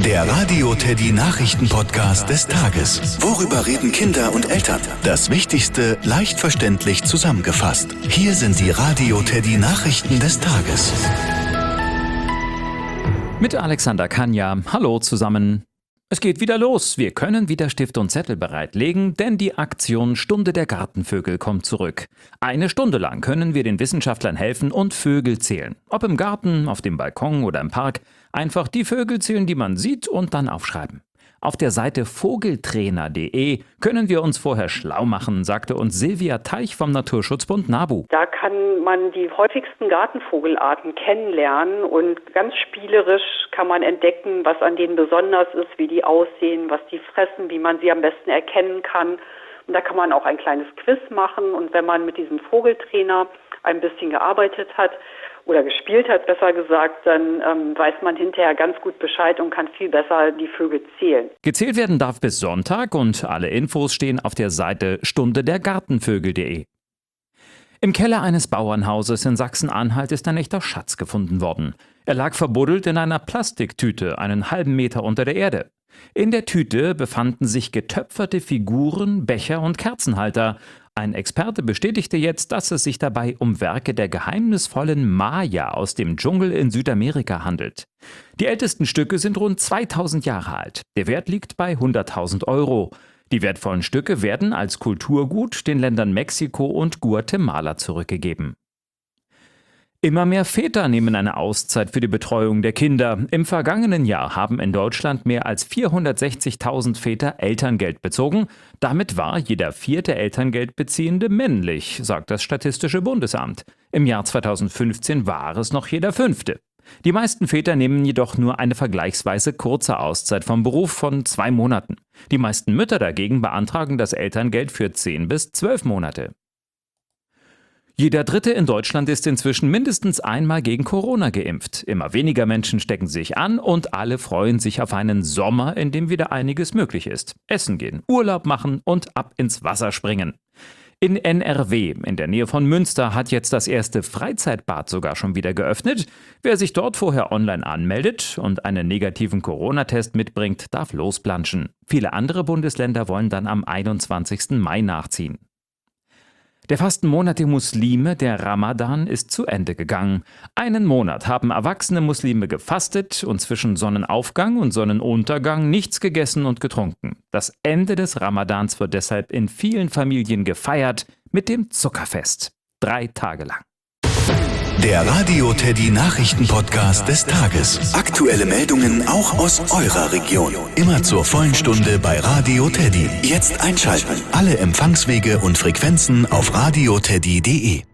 Der Radio Teddy Nachrichten-Podcast des Tages. Worüber reden Kinder und Eltern? Das Wichtigste leicht verständlich zusammengefasst. Hier sind die Radio Teddy Nachrichten des Tages. Mit Alexander Kanja. Hallo zusammen. Es geht wieder los. Wir können wieder Stift und Zettel bereitlegen, denn die Aktion Stunde der Gartenvögel kommt zurück. 1 Stunde lang können wir den Wissenschaftlern helfen und Vögel zählen. Ob im Garten, auf dem Balkon oder im Park. Einfach die Vögel zählen, die man sieht, und dann aufschreiben. Auf der Seite vogeltrainer.de können wir uns vorher schlau machen, sagte uns Silvia Teich vom Naturschutzbund NABU. Da kann man die häufigsten Gartenvogelarten kennenlernen und ganz spielerisch kann man entdecken, was an denen besonders ist, wie die aussehen, was die fressen, wie man sie am besten erkennen kann. Und da kann man auch ein kleines Quiz machen, und wenn man mit diesem Vogeltrainer ein bisschen gearbeitet hat, oder gespielt hat, besser gesagt, dann weiß man hinterher ganz gut Bescheid und kann viel besser die Vögel zählen. Gezählt werden darf bis Sonntag, und alle Infos stehen auf der Seite stunde-der-Gartenvögel.de. Im Keller eines Bauernhauses in Sachsen-Anhalt ist ein echter Schatz gefunden worden. Er lag verbuddelt in einer Plastiktüte, einen halben Meter unter der Erde. In der Tüte befanden sich getöpferte Figuren, Becher und Kerzenhalter. Ein Experte bestätigte jetzt, dass es sich dabei um Werke der geheimnisvollen Maya aus dem Dschungel in Südamerika handelt. Die ältesten Stücke sind rund 2000 Jahre alt. Der Wert liegt bei 100.000 Euro. Die wertvollen Stücke werden als Kulturgut den Ländern Mexiko und Guatemala zurückgegeben. Immer mehr Väter nehmen eine Auszeit für die Betreuung der Kinder. Im vergangenen Jahr haben in Deutschland mehr als 460.000 Väter Elterngeld bezogen. Damit war jeder 4. Elterngeldbeziehende männlich, sagt das Statistische Bundesamt. Im Jahr 2015 war es noch jeder 5. Die meisten Väter nehmen jedoch nur eine vergleichsweise kurze Auszeit vom Beruf von 2 Monaten. Die meisten Mütter dagegen beantragen das Elterngeld für 10 bis 12 Monate. Jeder Dritte in Deutschland ist inzwischen mindestens einmal gegen Corona geimpft. Immer weniger Menschen stecken sich an und alle freuen sich auf einen Sommer, in dem wieder einiges möglich ist. Essen gehen, Urlaub machen und ab ins Wasser springen. In NRW, in der Nähe von Münster, hat jetzt das erste Freizeitbad sogar schon wieder geöffnet. Wer sich dort vorher online anmeldet und einen negativen Corona-Test mitbringt, darf losplanschen. Viele andere Bundesländer wollen dann am 21. Mai nachziehen. Der Fastenmonat der Muslime, der Ramadan, ist zu Ende gegangen. 1 Monat haben erwachsene Muslime gefastet und zwischen Sonnenaufgang und Sonnenuntergang nichts gegessen und getrunken. Das Ende des Ramadans wird deshalb in vielen Familien gefeiert mit dem Zuckerfest. 3 Tage lang. Der Radio Teddy Nachrichten-Podcast des Tages. Aktuelle Meldungen auch aus eurer Region. Immer zur vollen Stunde bei Radio Teddy. Jetzt einschalten. Alle Empfangswege und Frequenzen auf radioteddy.de.